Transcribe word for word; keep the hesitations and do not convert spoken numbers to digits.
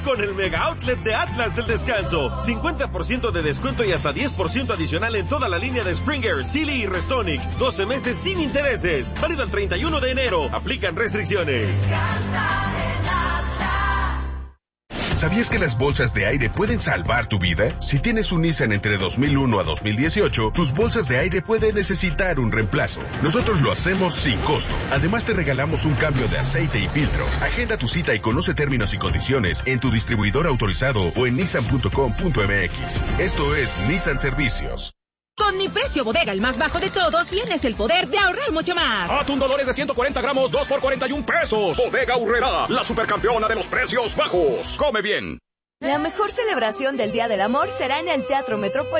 Con el Mega Outlet de Atlas del Descanso. cincuenta por ciento de descuento y hasta diez por ciento adicional en toda la línea de Springer, Sealy y Restonic. doce meses sin intereses. Válido el treinta y uno de enero. Aplican restricciones. ¿Sabías que las bolsas de aire pueden salvar tu vida? Si tienes un Nissan entre dos mil uno a dos mil dieciocho, tus bolsas de aire pueden necesitar un reemplazo. Nosotros lo hacemos sin costo. Además, te regalamos un cambio de aceite y filtro. Agenda tu cita y conoce términos y condiciones en tu distribuidor autorizado o en nissan punto com punto m x. Esto es Nissan Servicios. Con mi precio bodega, el más bajo de todos, tienes el poder de ahorrar mucho más. Atún Dolores de ciento cuarenta gramos, dos por cuarenta y un pesos. Bodega Aurrerá, la supercampeona de los precios bajos. Come bien. La mejor celebración del Día del Amor será en el Teatro Metrópoli.